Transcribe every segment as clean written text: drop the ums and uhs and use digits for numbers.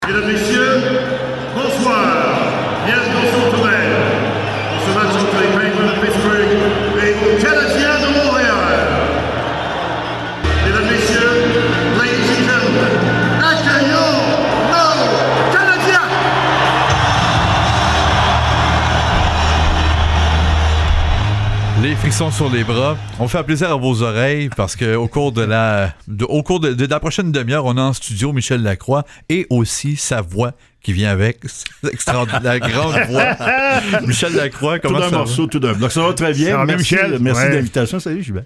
Mesdames, Messieurs, bonsoir. Bienvenue dans son domaine. Dans ce match entre les Penguins de Pittsburgh et les Canadiens de Montréal. Mesdames, Messieurs, ladies and gentlemen, accueillons nos Canadiens. Les frissons sur les bras. On fait plaisir à vos oreilles parce que au cours de la prochaine demi-heure, on a en studio Michel Lacroix et aussi sa voix qui vient avec. C'est extraordinaire, la grande voix. Michel Lacroix, comment ça va? Tout d'un morceau, tout d'un bloc. Ça va très bien. Merci, Michel. Merci de l'invitation. Salut, Gilbert.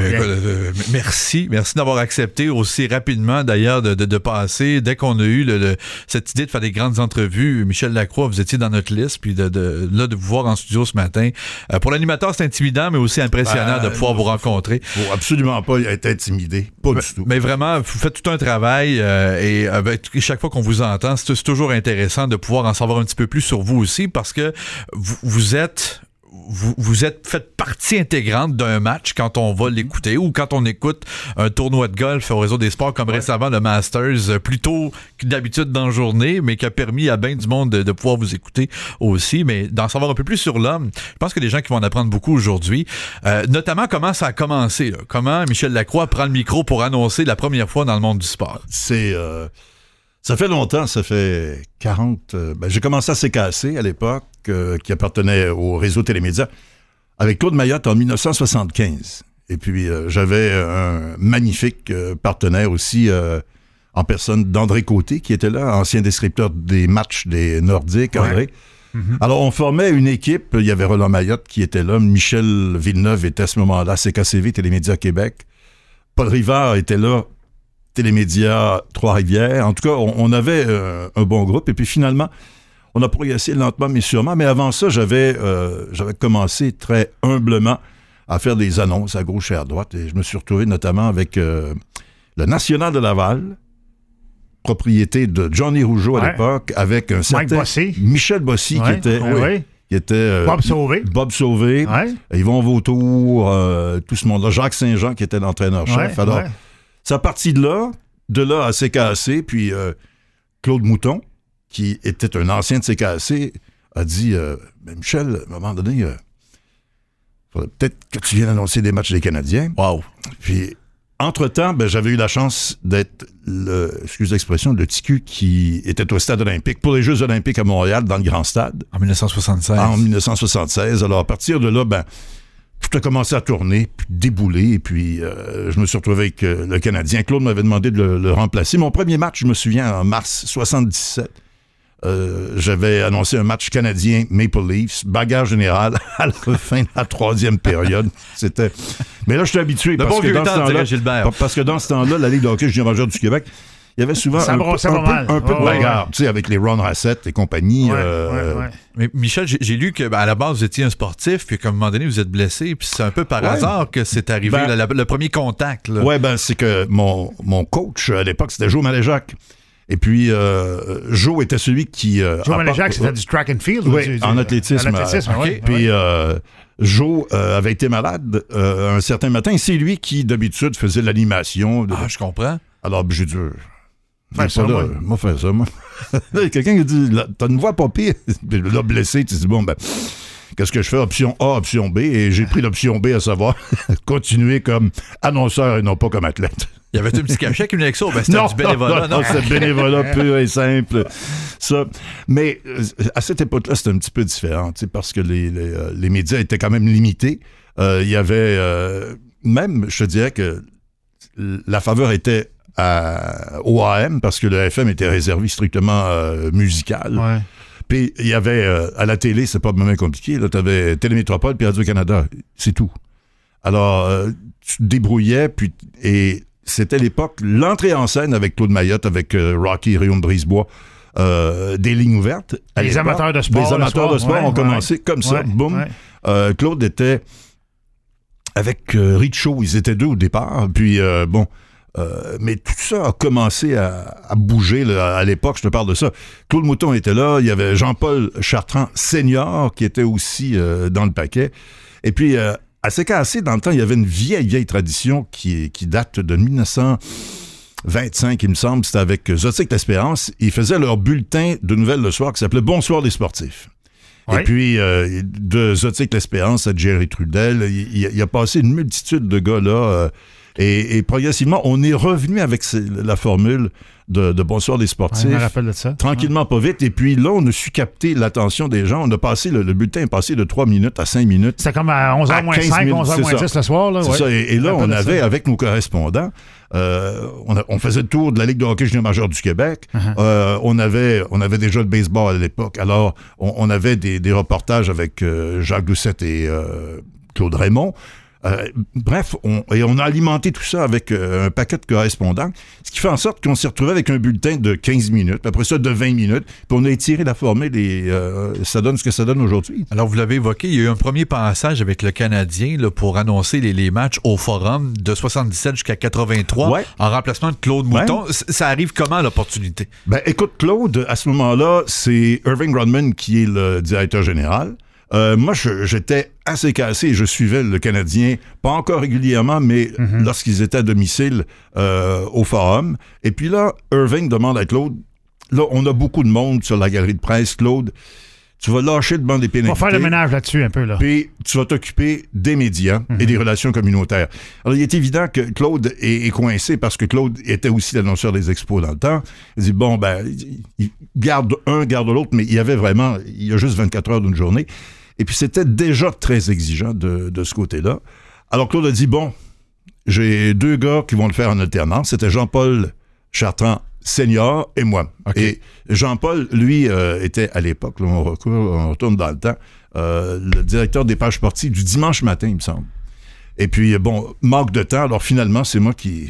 Merci d'avoir accepté aussi rapidement, d'ailleurs, de passer. Dès qu'on a eu cette idée de faire des grandes entrevues, Michel Lacroix, vous étiez dans notre liste, puis de vous voir en studio ce matin. Pour l'animateur, c'est intimidant, mais aussi impressionnant de pouvoir vous rencontrer. Faut absolument pas être intimidé. Pas du tout. Mais vraiment, vous faites tout un travail et chaque fois qu'on vous entend, c'est toujours intéressant de pouvoir en savoir un petit peu plus sur vous aussi parce que vous êtes fait partie intégrante d'un match quand on va l'écouter ou quand on écoute un tournoi de golf au Réseau des sports comme récemment le Masters, plus tôt que d'habitude dans la journée, mais qui a permis à bien du monde de pouvoir vous écouter aussi, mais d'en savoir un peu plus sur l'homme. Je pense que des gens qui vont en apprendre beaucoup aujourd'hui, notamment comment ça a commencé, là. Comment Michel Lacroix prend le micro pour annoncer la première fois dans le monde du sport. Ça fait longtemps, ça fait 40... j'ai commencé à CKC à l'époque, qui appartenait au réseau Télémédia, avec Claude Mayotte en 1975. Et puis, j'avais un magnifique partenaire aussi, en personne d'André Côté, qui était là, ancien descripteur des matchs des Nordiques, André. Ouais. Mm-hmm. Alors, on formait une équipe. Il y avait Roland Mayotte qui était là. Michel Villeneuve était à ce moment-là, CKCV, Télémédia Québec. Paul Rivard était là, Télémédia Trois-Rivières. En tout cas, on avait un bon groupe. Et puis finalement, on a progressé lentement mais sûrement. Mais avant ça, j'avais commencé très humblement à faire des annonces à gauche et à droite. Et je me suis retrouvé notamment avec le National de Laval, propriété de Johnny Rougeau à l'époque, avec un certain Michel Bossy qui était Bob Sauvé, Yvon Vautour, tout ce monde-là, Jacques Saint-Jean qui était l'entraîneur-chef. Alors, ça partit de là à CKAC, puis Claude Mouton, qui était un ancien de CKAC, a dit Michel, à un moment donné, il faudrait peut-être que tu viennes annoncer des matchs des Canadiens. Wow. Puis, entre-temps, j'avais eu la chance d'être excuse l'expression, le TQ qui était au Stade olympique pour les Jeux olympiques à Montréal, dans le Grand Stade. En 1976. En 1976. Alors, à partir de là, tout a commencé à tourner, puis débouler, et puis je me suis retrouvé avec le Canadien. Claude m'avait demandé de le remplacer. Mon premier match, je me souviens, en mars 77, j'avais annoncé un match canadien Maple Leafs, bagarre générale à la fin de la troisième période. Mais là, je suis habitué parce que dans ce temps-là, la Ligue de hockey junior majeur du Québec, il y avait souvent un peu de bagarre, tu sais, avec les Ron Hassett et compagnie. Mais Michel, j'ai lu que à la base, vous étiez un sportif, puis qu'à un moment donné, vous êtes blessé, puis c'est un peu par hasard que c'est arrivé, le premier contact. Oui, c'est que mon coach, à l'époque, c'était Joe Maléjac. Et puis, Joe était celui qui... Joe Maléjac, c'était du track and field? Oui, en athlétisme. Puis, Joe avait été malade un certain matin, et c'est lui qui, d'habitude, faisait l'animation. Je comprends. Alors, j'ai dit... Moi, faire ça, moi. Quelqu'un qui dit, t'as une voix pas pire. Là, blessé, tu dis, qu'est-ce que je fais? Option A, option B. Et j'ai pris l'option B, à savoir continuer comme annonceur et non pas comme athlète. Il y avait un petit cachet qui venait avec ça. C'était du bénévolat. Non, c'était bénévolat pur et simple. Ça. Mais à cette époque-là, c'était un petit peu différent, parce que les médias étaient quand même limités. Il y avait même, je te dirais que la faveur était au AM parce que le FM était réservé strictement musical. Ouais. Puis il y avait à la télé, c'est pas vraiment compliqué. Là, t'avais Télémétropole puis Radio-Canada, c'est tout. Alors tu te débrouillais et c'était l'époque l'entrée en scène avec Claude Mayotte, avec Rocky Rayon de Brisebois, des lignes ouvertes. Les amateurs de sport. Les amateurs de sport ont commencé comme ça, boum. Claude était avec Richo, ils étaient deux au départ. Puis mais tout ça a commencé à bouger là, à l'époque, je te parle de ça. Claude Mouton était là, il y avait Jean-Paul Chartrand senior qui était aussi dans le paquet. Et puis, à CKAC, dans le temps, il y avait une vieille tradition qui date de 25, il me semble, c'était avec Zotique l'Espérance. Ils faisaient leur bulletin de nouvelles le soir qui s'appelait Bonsoir les sportifs. Oui. Et puis, de Zotique l'Espérance à Jerry Trudel, il a passé une multitude de gars là. Et progressivement, on est revenu avec la formule de Bonsoir les sportifs. Je me rappelle de ça. Tranquillement, pas vite. Et puis là, on a su capter l'attention des gens. On a passé, le bulletin est passé de 3 minutes à 5 minutes. C'était comme à 11h moins 5, 11h moins 10 le soir. Là, c'est ça. Et là, on avait, avec nos correspondants, on faisait le tour de la Ligue de hockey junior majeur du Québec. On avait déjà le baseball à l'époque. Alors, on avait des reportages avec Jacques Doucette et Claude Raymond. Bref, on a alimenté tout ça avec un paquet de correspondants, ce qui fait en sorte qu'on s'est retrouvé avec un bulletin de 15 minutes, après ça de 20 minutes, puis on a étiré la formule et ça donne ce que ça donne aujourd'hui. Alors, vous l'avez évoqué, il y a eu un premier passage avec le Canadien là, pour annoncer les matchs au Forum de 77 jusqu'à 83 en remplacement de Claude Mouton. Ça arrive comment, l'opportunité? Ben, écoute, Claude, à ce moment-là, c'est Irving Rodman qui est le directeur général. Moi, j'étais assez cassé. Je suivais le Canadien, pas encore régulièrement, mais lorsqu'ils étaient à domicile au Forum. Et puis là, Irving demande à Claude, là, on a beaucoup de monde sur la galerie de presse. Claude, tu vas lâcher le banc des pénalités. On va faire le ménage là-dessus un peu. Là. Puis tu vas t'occuper des médias et des relations communautaires. Alors, il est évident que Claude est coincé parce que Claude était aussi l'annonceur des expos dans le temps. Il dit, bon, ben, il garde un, garde l'autre, mais il y a juste 24 heures d'une journée. Et puis, c'était déjà très exigeant de ce côté-là. Alors, Claude a dit, bon, j'ai 2 gars qui vont le faire en alternance. C'était Jean-Paul Chartrand senior et moi. Okay. Et Jean-Paul, lui, était à l'époque, là, on retourne dans le temps, le directeur des pages sportives du dimanche matin, il me semble. Et puis, bon, manque de temps. Alors, finalement, c'est moi qui...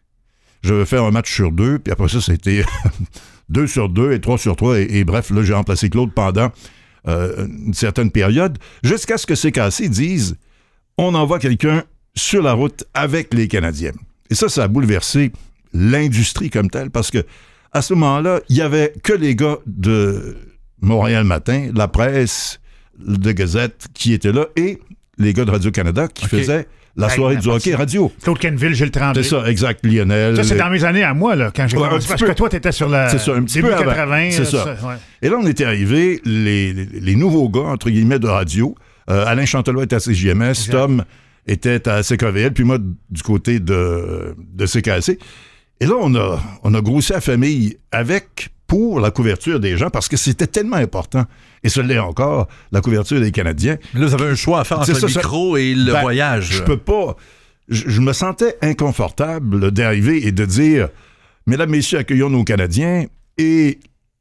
Je vais faire un match sur 2, puis après ça, c'était 2 sur 2 et 3 sur 3. Et bref, là, j'ai remplacé Claude pendant... une certaine période, jusqu'à ce que CKC disent on envoie quelqu'un sur la route avec les Canadiens. Et ça a bouleversé l'industrie comme telle, parce que à ce moment-là, il n'y avait que les gars de Montréal Matin, la presse de Gazette qui étaient là, et les gars de Radio-Canada qui faisaient la soirée du hockey radio. Claude Kenville, Gilles Tremblay. C'est ça, exact, Lionel. Ça, c'est dans mes années à moi, là, quand j'ai commencé. Parce que toi, t'étais sur la... C'est ça, un petit début peu 80. C'est ça. Et là, on était arrivés, les nouveaux gars, entre guillemets, de radio. Alain Chantelois était à CJMS, exact. Tom était à CKVL, puis moi, du côté de CKC. Et là, on a grossi la famille pour la couverture des gens, parce que c'était tellement important, et ce l'est encore, la couverture des Canadiens. Mais là, vous avez un choix à faire entre le micro et le voyage. Je peux pas... Je me sentais inconfortable d'arriver et de dire « Mesdames, messieurs, accueillons nos Canadiens » et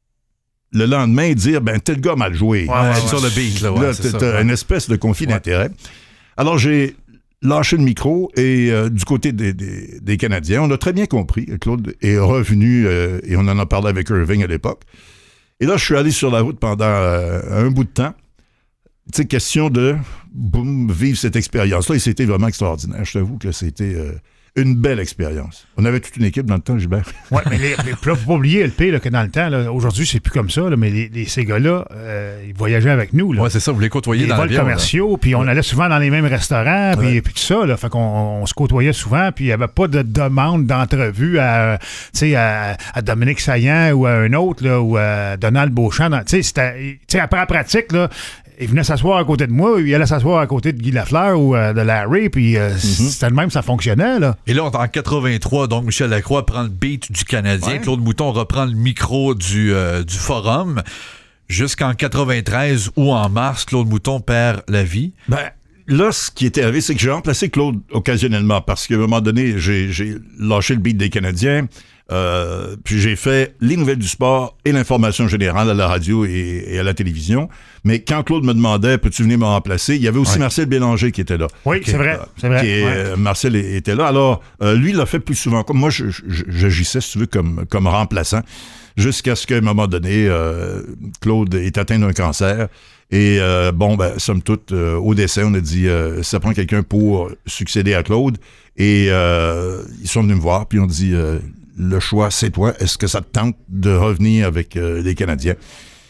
le lendemain dire « Ben, tel gars mal joué. » C'est sur le beat. Là, t'as une espèce de conflit d'intérêt. Alors, j'ai lâché le micro et du côté des Canadiens, on a très bien compris. Claude est revenu et on en a parlé avec Irving à l'époque. Et là, je suis allé sur la route pendant un bout de temps. Tu sais, question de vivre cette expérience-là. Et c'était vraiment extraordinaire. Je t'avoue que c'était une belle expérience. On avait toute une équipe dans le temps, Gilbert. Oui, mais là, faut pas oublier, LP, là, que dans le temps, là, aujourd'hui, c'est plus comme ça, là, mais ces gars-là, ils voyageaient avec nous. Oui, c'est ça, vous les côtoyez dans l'avion. Les vols commerciaux, puis on allait souvent dans les mêmes restaurants, puis tout ça, là, fait qu'on se côtoyait souvent, puis il n'y avait pas de demande d'entrevue à Dominique Saillant ou à un autre, là, ou à Donald Beauchamp. Après la pratique, là, il venait s'asseoir à côté de moi, il allait s'asseoir à côté de Guy Lafleur ou de Larry, puis c'était le même, ça fonctionnait, là. Et là, en 83, donc, Michel Lacroix prend le beat du Canadien, Claude Mouton reprend le micro du Forum. Jusqu'en 93 ou en mars, Claude Mouton perd la vie. Ben, là, ce qui était arrivé, c'est que j'ai remplacé Claude occasionnellement, parce qu'à un moment donné, j'ai lâché le beat des Canadiens, puis j'ai fait les nouvelles du sport et l'information générale à la radio et à la télévision. Mais quand Claude me demandait, peux-tu venir me remplacer, il y avait aussi Marcel Bélanger qui était là. Oui, c'est vrai. Marcel était là. Alors, lui, il l'a fait plus souvent. Moi, j'agissais, si tu veux, comme remplaçant, jusqu'à ce qu'à un moment donné, Claude est atteint d'un cancer. Et somme toute, au décès, on a dit, ça prend quelqu'un pour succéder à Claude. Et ils sont venus me voir, puis on dit, le choix, c'est toi. Est-ce que ça te tente de revenir avec les Canadiens?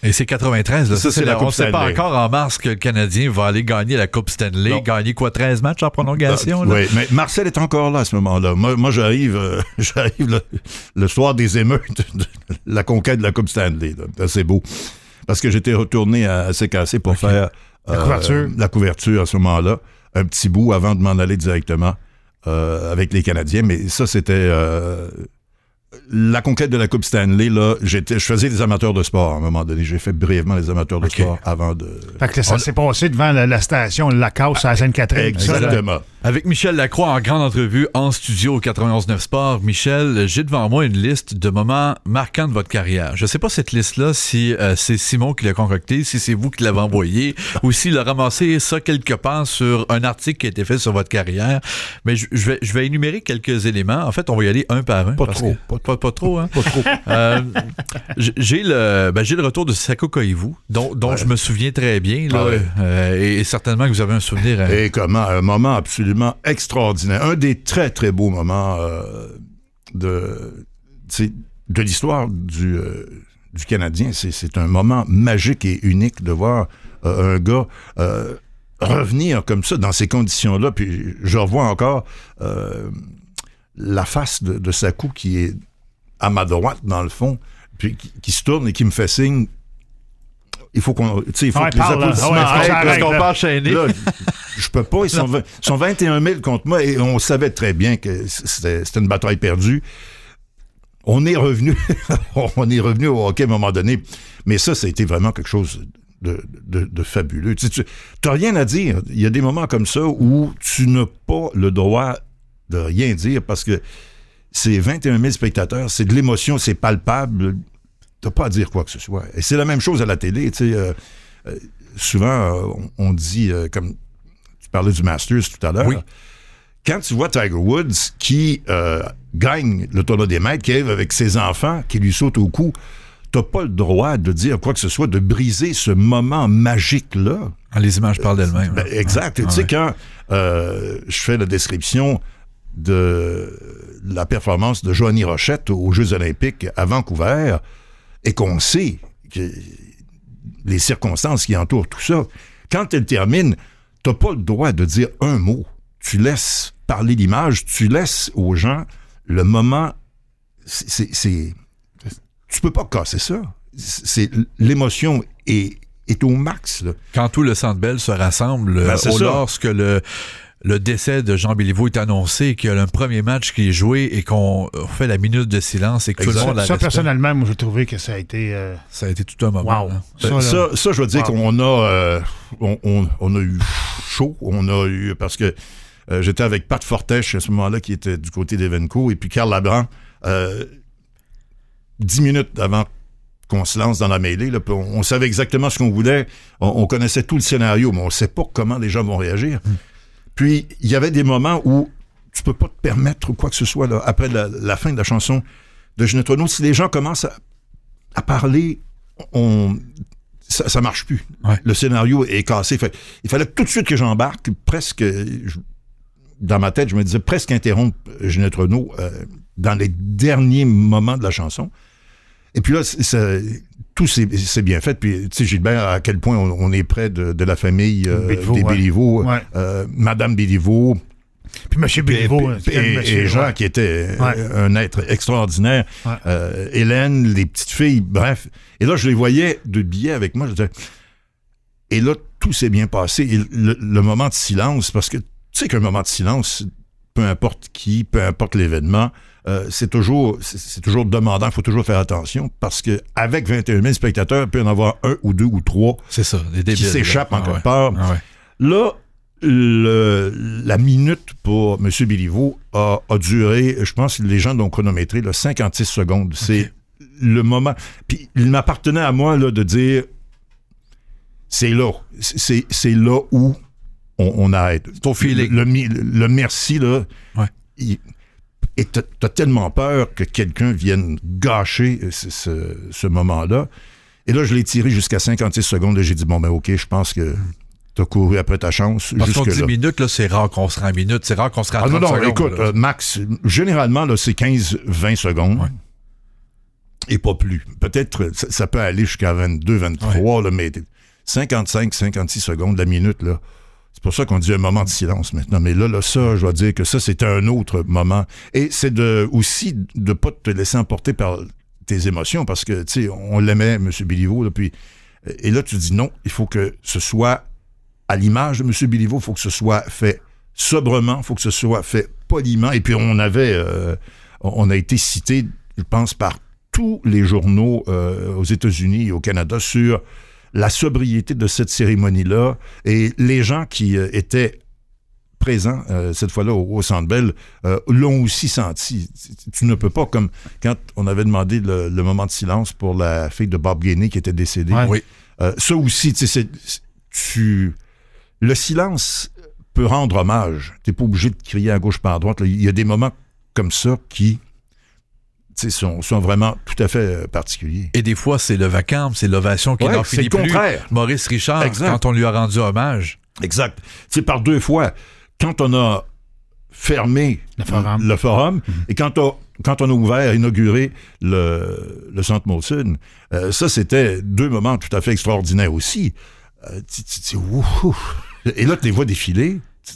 Et c'est 93, là. Ça, c'est la on Coupe ne sait pas Stanley. encore en mars que le Canadien va aller gagner la Coupe Stanley. Non. Gagner quoi, 13 matchs en prolongation? Là? Oui, mais Marcel est encore là à ce moment-là. Moi j'arrive le soir des émeutes de la conquête de la Coupe Stanley. Là. C'est beau. Parce que j'étais retourné à CKC pour faire la couverture à ce moment-là. Un petit bout avant de m'en aller directement avec les Canadiens. Mais ça, c'était... la conquête de la Coupe Stanley, là, je faisais des amateurs de sport à un moment donné. J'ai fait brièvement les amateurs de sport avant de... Fait que ça s'est passé devant la station Lacasse à Sainte-Catherine. Exactement. Avec Michel Lacroix en grande entrevue en studio au 91.9 Sport. Michel, j'ai devant moi une liste de moments marquants de votre carrière. Je sais pas cette liste-là si c'est Simon qui l'a concoctée, si c'est vous qui l'avez envoyée, ou s'il a ramassé ça quelque part sur un article qui a été fait sur votre carrière. Mais je vais énumérer quelques éléments. En fait, on va y aller un par un. Pas trop, hein? Pas trop. j'ai le retour de Saku Koivu, dont je me souviens très bien. Là, et certainement que vous avez un souvenir. Et comment? Un moment absolument extraordinaire. Un des très, très beaux moments de l'histoire du Canadien. C'est un moment magique et unique de voir un gars revenir comme ça, dans ces conditions-là. Puis je revois encore la face de Saku qui est à ma droite, dans le fond, puis qui se tourne et qui me fait signe. Il faut qu'on. Tu sais, il faut que les applaudissements arrêtent. Parce qu'on va enchaîner. Là, je peux pas. Ils sont 21 000 contre moi et on savait très bien que c'était une bataille perdue. On est revenu au hockey à un moment donné. Mais ça a été vraiment quelque chose de fabuleux. Tu n'as rien à dire. Il y a des moments comme ça où tu n'as pas le droit de rien dire parce que c'est 21 000 spectateurs, c'est de l'émotion, c'est palpable. T'as pas à dire quoi que ce soit. Et c'est la même chose à la télé. Souvent, on dit, comme tu parlais du Masters tout à l'heure, oui. Quand tu vois Tiger Woods qui gagne le tournoi des maîtres, qui arrive avec ses enfants, qui lui sautent au cou, t'as pas le droit de dire quoi que ce soit, de briser ce moment magique-là. Les images parlent d'elles-mêmes. Exact. Tu sais, quand je fais la description de la performance de Joanie Rochette aux Jeux olympiques à Vancouver, et qu'on sait que les circonstances qui entourent tout ça, quand elle termine, t'as pas le droit de dire un mot. Tu laisses parler l'image, tu laisses aux gens le moment. Tu peux pas casser ça. L'émotion est au max. Là. Quand tout le Centre Bell se rassemble, lorsque le décès de Jean Béliveau est annoncé, qu'il y a un premier match qui est joué et qu'on fait la minute de silence et que tout le monde ça, personnellement, moi, j'ai trouvé que ça a été... Ça a été tout un moment. Wow. Ça, je veux dire qu'on a... on a eu chaud. On a eu... Parce que j'étais avec Pat Fortèche à ce moment-là, qui était du côté d'Evenco, et puis Carl Labrand, 10 minutes avant qu'on se lance dans la mêlée, là, on savait exactement ce qu'on voulait. On connaissait tout le scénario, mais on ne sait pas comment les gens vont réagir. Puis, il y avait des moments où tu peux pas te permettre quoi que ce soit là, après la fin de la chanson de Ginette Renault. Si les gens commencent à parler, ça marche plus. Ouais. Le scénario est cassé. Il fallait tout de suite que j'embarque, presque, dans ma tête, je me disais presque interrompre Ginette Renault dans les derniers moments de la chanson. Et puis là, tout c'est bien fait. Puis, tu sais, Gilbert, à quel point on est près de la famille Béliveau, des Béliveau, Madame Béliveau. Puis M. Béliveau. Et Jean, qui était un être extraordinaire. Ouais. Hélène, les petites filles, bref. Et là, je les voyais de billets avec moi. Et là, tout s'est bien passé. Et le moment de silence, parce que tu sais qu'un moment de silence, peu importe qui, peu importe l'événement, c'est toujours demandant, il faut toujours faire attention, parce que avec 21 000 spectateurs, il peut y en avoir un ou deux ou trois c'est ça, qui s'échappent en quelque part. Là, la minute pour M. Béliveau a duré, je pense que les gens l'ont chronométré, 56 secondes. C'est le moment. Puis il m'appartenait à moi là, de dire, c'est là où on arrête. Ton feeling. Le merci, là, et t'as tellement peur que quelqu'un vienne gâcher ce moment-là. Et là, je l'ai tiré jusqu'à 56 secondes. Et j'ai dit, bon, ben OK, je pense que t'as couru après ta chance. Parce qu'on dit minutes, là, c'est rare qu'on se rend en minutes. C'est rare qu'on se rend en 30 secondes. Écoute, max, généralement, là, c'est 15-20 secondes. Ouais. Et pas plus. Peut-être, ça peut aller jusqu'à 22, 23, là, mais 55, 56 secondes la minute, là. C'est pour ça qu'on dit un moment de silence maintenant. Mais là, ça, je dois dire que ça, c'est un autre moment. Et c'est aussi de pas te laisser emporter par tes émotions, parce que, tu sais, on l'aimait, M. Béliveau, là, puis... Et là, tu dis non, il faut que ce soit à l'image de M. Béliveau, il faut que ce soit fait sobrement, il faut que ce soit fait poliment. Et puis, on a été cité, je pense, par tous les journaux aux États-Unis et au Canada sur la sobriété de cette cérémonie-là. Et les gens qui étaient présents, cette fois-là, au Centre Bell, l'ont aussi senti. Tu ne peux pas, comme quand on avait demandé le moment de silence pour la fille de Bob Gainey qui était décédée. Ouais. Oui. Ça aussi, le silence peut rendre hommage. Tu n'es pas obligé de crier à gauche par à droite. Il y a des moments comme ça qui... sont vraiment tout à fait particuliers. Et des fois, c'est le vacarme, c'est l'ovation qui n'en finit plus. C'est le contraire. Maurice Richard, exact. Quand on lui a rendu hommage. Exact. C'est par 2 fois. Quand on a fermé le forum et quand on a ouvert, inauguré le Centre Molson, ça, c'était 2 moments tout à fait extraordinaires aussi. Et là, tu les vois défiler.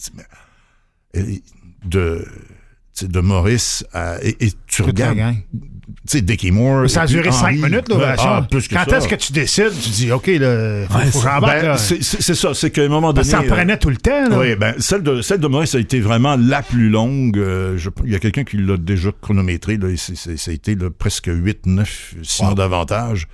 De Maurice et tu regardes, tu sais, Dickie Moore. Ça a duré 5 minutes, l'ovation. Quand est-ce que tu décides, tu dis, OK, il faut que j'embarque. C'est ça, c'est qu'à un moment donné... Ça en prenait tout le temps. Là. Oui, celle de Maurice a été vraiment la plus longue. Il y a quelqu'un qui l'a déjà chronométré. Là, ça a été presque 8, 9, sinon davantage.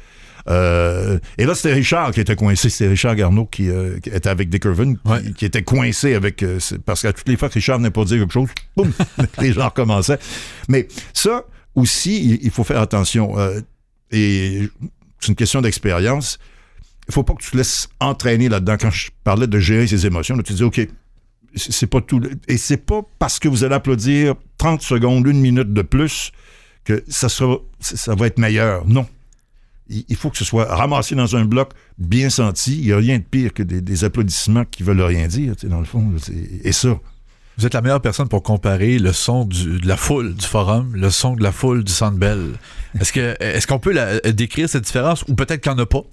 Et là, c'était Richard qui était coincé. C'était Richard Garneau qui était avec Dick Irvin, qui était coincé avec... parce qu'à toutes les fois que Richard venait pas dire quelque chose, boum, les gens recommençaient. Mais ça, aussi, il faut faire attention. Et c'est une question d'expérience. Il faut pas que tu te laisses entraîner là-dedans. Quand je parlais de gérer ses émotions, là, tu dis, OK, c'est pas tout... Et c'est pas parce que vous allez applaudir 30 secondes, 1 minute de plus que ça va être meilleur. Non. Il faut que ce soit ramassé dans un bloc, bien senti. Il n'y a rien de pire que des applaudissements qui veulqu'on veulent rien dire, dans le fond. Et ça... Vous êtes la meilleure personne pour comparer le son de la foule du forum, le son de la foule du Centre Bell. Est-ce qu'on peut décrire cette différence, ou peut-être qu'il n'y en a pas?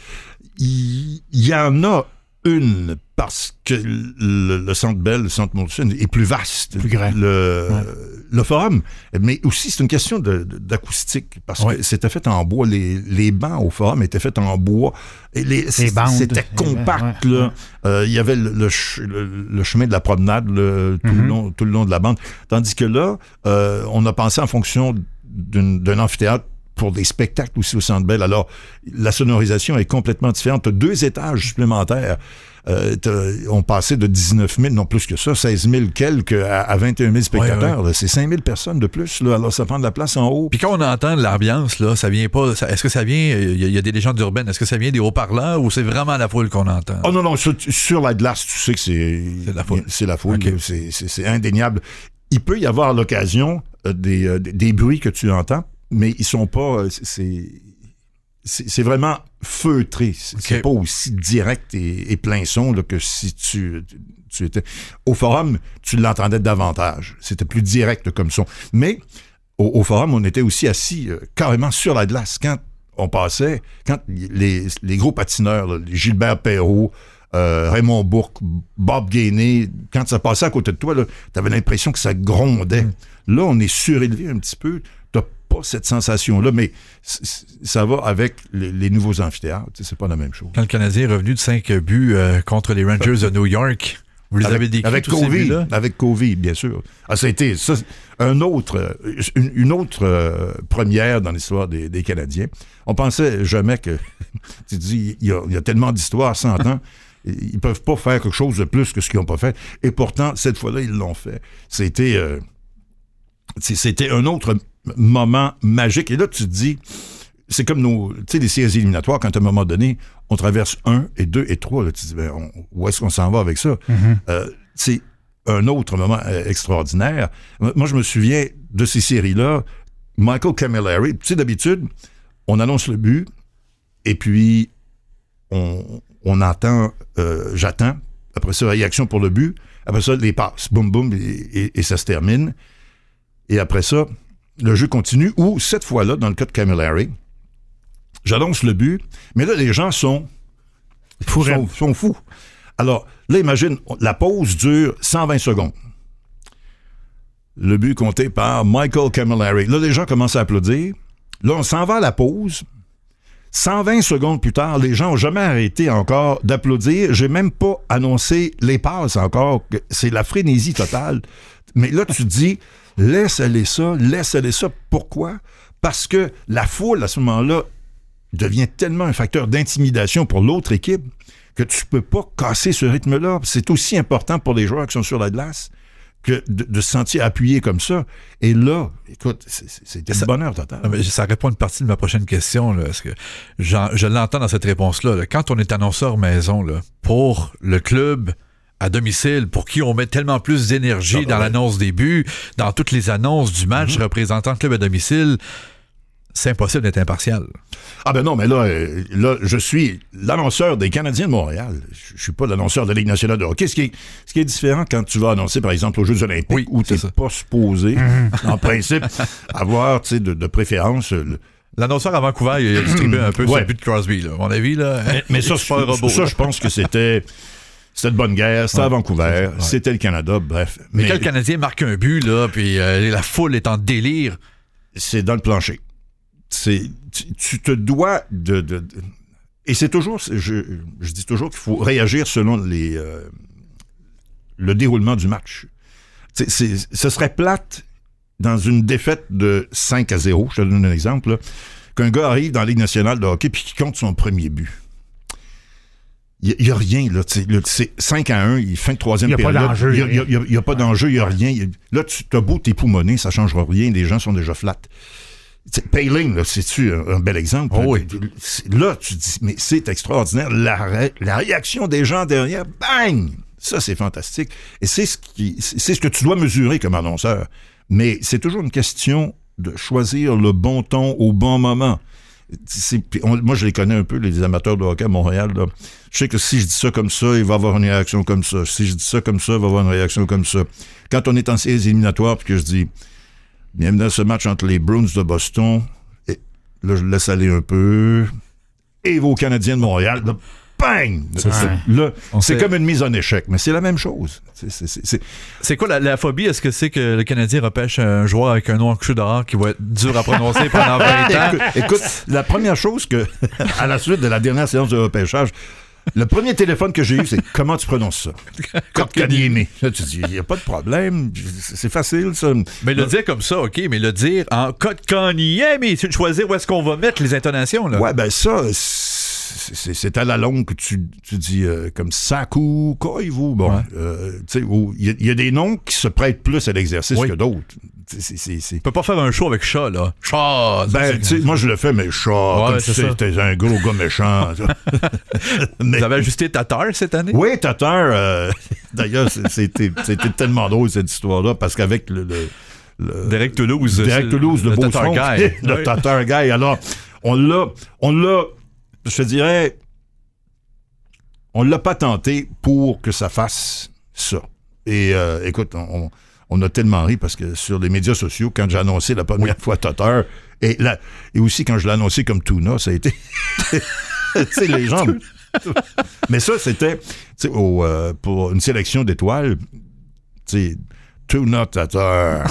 Il y en a une, parce que le Centre Bell, le Centre Molson est plus vaste. Plus grand. Le forum, mais aussi c'est une question d'acoustique, parce que c'était fait en bois. Les bancs au forum étaient faits en bois. Et c'était compact. Là. Il y avait le chemin de la promenade tout le long de la bande. Tandis que là, on a pensé en fonction d'un amphithéâtre pour des spectacles aussi au Centre Bell. Alors, la sonorisation est complètement différente. Tu as 2 étages supplémentaires. On passait de 19 000, non plus que ça, 16 000 quelques à 21 000 spectateurs. Ouais. C'est 5 000 personnes de plus. Là. Alors, ça prend de la place en haut. Puis quand on entend l'ambiance, là, ça vient pas... Est-ce que ça vient... Il y a des légendes urbaines. Est-ce que ça vient des haut-parleurs ou c'est vraiment la foule qu'on entend? Oh non, sur la glace, tu sais que c'est la foule. C'est la foule. Okay. C'est indéniable. Il peut y avoir à l'occasion des bruits que tu entends, mais ils sont pas... C'est vraiment feutré. C'est pas aussi direct et plein son là, que si tu étais... Au forum, tu l'entendais davantage. C'était plus direct comme son. Mais au forum, on était aussi assis carrément sur la glace. Quand on passait, quand les gros patineurs, là, Gilbert Perrault, Raymond Bourque, Bob Gainey, quand ça passait à côté de toi, tu avais l'impression que ça grondait. Là, on est surélevé un petit peu. T'as pas cette sensation-là, mais ça va avec les nouveaux amphithéâtres. C'est pas la même chose. Quand le Canadien est revenu de 5 buts contre les Rangers de New York, vous les avez décrits tous ces buts-là? Avec Covey, bien sûr. Ça a été une autre première dans l'histoire des Canadiens. On pensait jamais que... Tu dis, il y a tellement d'histoires, 100 ans, ils peuvent pas faire quelque chose de plus que ce qu'ils n'ont pas fait. Et pourtant, cette fois-là, ils l'ont fait. C'était un autre moment magique. Et là, tu te dis, c'est comme les séries éliminatoires, quand à un moment donné, on traverse 1 et 2 et 3, là, tu te dis, où est-ce qu'on s'en va avec ça? C'est un autre moment extraordinaire. Moi, je me souviens de ces séries-là. Michael Camilleri, tu sais, d'habitude, on annonce le but, et puis on entend, j'attends, après ça, réaction pour le but, après ça, les passes, boum, boum, et ça se termine. Et après ça, le jeu continue, où, cette fois-là, dans le cas de Camilleri, j'annonce le but, mais là, les gens sont fous. Alors, là, imagine, la pause dure 120 secondes. Le but compté par Michael Camilleri. Là, les gens commencent à applaudir. Là, on s'en va à la pause. 120 secondes plus tard, les gens n'ont jamais arrêté encore d'applaudir. J'ai même pas annoncé les passes encore. C'est la frénésie totale. Mais là, tu te dis, laisse aller ça. Pourquoi? Parce que la foule, à ce moment-là, devient tellement un facteur d'intimidation pour l'autre équipe que tu peux pas casser ce rythme-là. C'est aussi important pour les joueurs qui sont sur la glace que de se sentir appuyé comme ça. Et là, écoute, c'était un bonheur total. Ça répond une partie de ma prochaine question, là, parce que je l'entends dans cette réponse-là. Là. Quand on est annonceur maison, là, pour le club à domicile, pour qui on met tellement plus d'énergie dans l'annonce des buts, dans toutes les annonces du match représentant le club à domicile, c'est impossible d'être impartial. Ah ben non, mais là, je suis l'annonceur des Canadiens de Montréal. Je suis pas l'annonceur de la Ligue nationale de hockey. Ce qui est différent quand tu vas annoncer, par exemple, aux Jeux olympiques, où tu n'es pas supposé, en principe, avoir, tu sais, de préférence... L'annonceur à Vancouver, il a distribué un peu sur le but de Crosby, là. À mon avis, là. Mais ça, c'est pas un robot. Ça, je pense que c'était de bonne guerre, c'était à Vancouver, c'était le Canada, bref. Mais quand le Canadien marque un but, là, puis la foule est en délire... C'est dans le plancher. Tu te dois de et c'est toujours, je dis toujours qu'il faut réagir selon le déroulement du match. Ce serait plate dans une défaite de 5-0, je te donne un exemple, là, qu'un gars arrive dans la Ligue nationale de hockey puis qu'il compte son premier but. Il n'y a rien, là. C'est 5-1, il fin de troisième période. Il n'y a pas d'enjeu, il n'y a rien. Là, tu as beau t'époumoner, ça ne changera rien, les gens sont déjà flat. Payling, là, c'est-tu un bel exemple? Oh oui. Là, tu te dis, mais c'est extraordinaire. La réaction des gens derrière, bang! Ça, c'est fantastique. Et c'est ce que tu dois mesurer comme annonceur. Mais c'est toujours une question de choisir le bon ton au bon moment. Moi, je les connais un peu, les amateurs de hockey à Montréal. Là. Je sais que si je dis ça comme ça, il va y avoir une réaction comme ça. Si je dis ça comme ça, il va y avoir une réaction comme ça. Quand on est en séries éliminatoires, puis que je dis... Bienvenue dans ce match entre les Bruins de Boston. Et là, je laisse aller un peu. Et vos Canadiens de Montréal. Là, bang! Là, c'est comme une mise en échec, mais c'est la même chose. C'est quoi la phobie? Est-ce que c'est que le Canadien repêche un joueur avec un nom en couche dehors qui va être dur à prononcer pendant 20 ans? Écoute, la première chose que, à la suite de la dernière séance de repêchage, le premier téléphone que j'ai eu, c'est comment tu prononces ça? Kotkaniemi. Là, tu dis, il n'y a pas de problème. C'est facile, ça. Mais le dire comme ça, OK, mais le dire en Kotkaniemi, c'est de choisir où est-ce qu'on va mettre les intonations, là. Ouais, ben ça, c'est à la longue que tu dis comme Saku, Koivu. Bon, tu sais, il y a des noms qui se prêtent plus à l'exercice que d'autres. Tu peux pas faire un show avec chat, là. Chat! Ben, tu sais, moi, je le fais, mais chat, comme tu sais, t'es un gros gars méchant. Vous avez ajusté Tatar cette année? Oui, Tatar. D'ailleurs, c'était tellement drôle, cette histoire-là, parce qu'avec le Derek Toulouse. le beau Tatar Guy. Le Tatar Guy. Alors, on l'a, je te dirais, on l'a pas tenté pour que ça fasse ça. Et écoute, on a tellement ri parce que sur les médias sociaux, quand j'ai annoncé la première fois Tatar, et aussi quand je l'ai annoncé comme Tuna, ça a été... tu sais, les gens... Mais ça, c'était pour une sélection d'étoiles, tu sais, Tuna Tatar.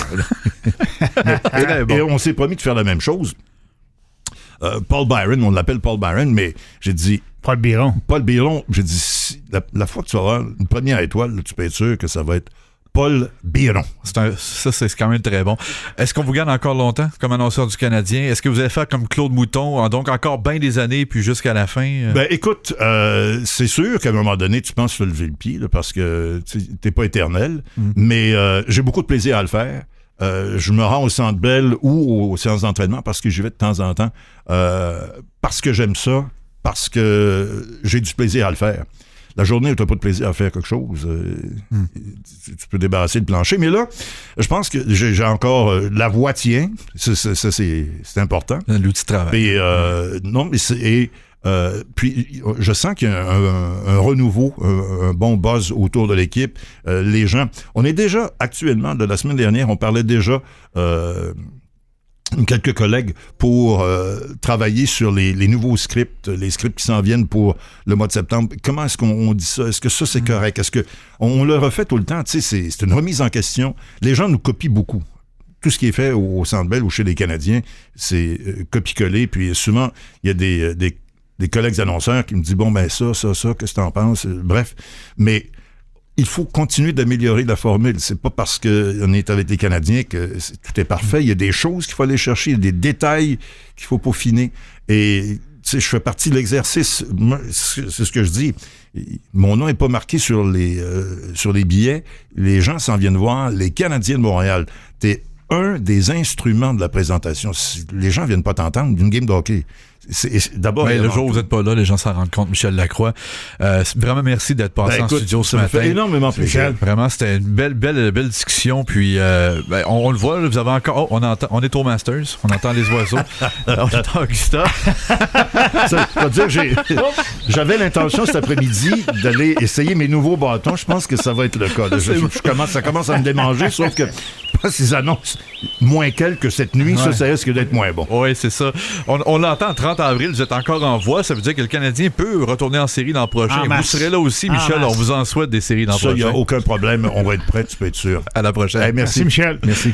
Et on s'est promis de faire la même chose. Paul Byron, on l'appelle Paul Byron, mais j'ai dit... Paul Byron, j'ai dit, la fois que tu auras une première étoile, là, tu peux être sûr que ça va être Paul Byron. Ça, c'est quand même très bon. Est-ce qu'on vous garde encore longtemps comme annonceur du Canadien? Est-ce que vous allez faire comme Claude Mouton, donc encore bien des années, puis jusqu'à la fin? Ben, écoute, c'est sûr qu'à un moment donné, tu penses te lever le pied, là, parce que t'es pas éternel, mais j'ai beaucoup de plaisir à le faire. Je me rends au Centre Bell ou aux séances d'entraînement parce que j'y vais de temps en temps, parce que j'aime ça, parce que j'ai du plaisir à le faire. La journée où tu n'as pas de plaisir à faire quelque chose, tu peux débarrasser le plancher. Mais là, je pense que j'ai encore... la voix tient. Ça, c'est important. L'outil de travail. Et, non, mais puis, je sens qu'il y a un renouveau, un bon buzz autour de l'équipe. Les gens... On est déjà, actuellement, de la semaine dernière, on parlait déjà quelques collègues pour travailler sur les nouveaux scripts, les scripts qui s'en viennent pour le mois de septembre. Comment est-ce qu'on dit ça? Est-ce que ça, c'est correct? Est-ce que on le refait tout le temps? Tu sais, c'est une remise en question. Les gens nous copient beaucoup. Tout ce qui est fait au Centre Bell ou chez les Canadiens, c'est copier-coller. Puis souvent, il y a des collègues annonceurs qui me disent, bon, ben ça, qu'est-ce que t'en penses? Bref, mais il faut continuer d'améliorer la formule. C'est pas parce qu'on est avec les Canadiens que tout est parfait. Il y a des choses qu'il faut aller chercher, il y a des détails qu'il faut peaufiner. Et tu sais, je fais partie de l'exercice. C'est ce que je dis. Mon nom n'est pas marqué sur les billets. Les gens s'en viennent voir. Les Canadiens de Montréal, t'es un des instruments de la présentation. Les gens viennent pas t'entendre d'une game de hockey. D'abord, le jour où vous n'êtes pas là, les gens s'en rendent compte. Michel Lacroix, vraiment merci d'être passé en studio ce matin. Ça me fait énormément plaisir. Vraiment, c'était une belle discussion. Puis, on le voit, là, vous avez encore. On est au Masters, on entend les oiseaux. On entend Augusta. Ça veut dire que j'avais l'intention cet après-midi d'aller essayer mes nouveaux bâtons. Je pense que ça va être le cas. Ça commence à me démanger, sauf que ils annoncent moins quelques cette nuit. Ouais. Ça risque d'être moins bon. Oui, c'est ça. On l'entend 30 avril, vous êtes encore en voie. Ça veut dire que le Canadien peut retourner en série l'an prochain. Vous serez là aussi, Michel. On vous en souhaite des séries l'an prochain. Ça, il n'y a aucun problème. On va être prêts, tu peux être sûr. À la prochaine. Hey, merci, Michel. Merci.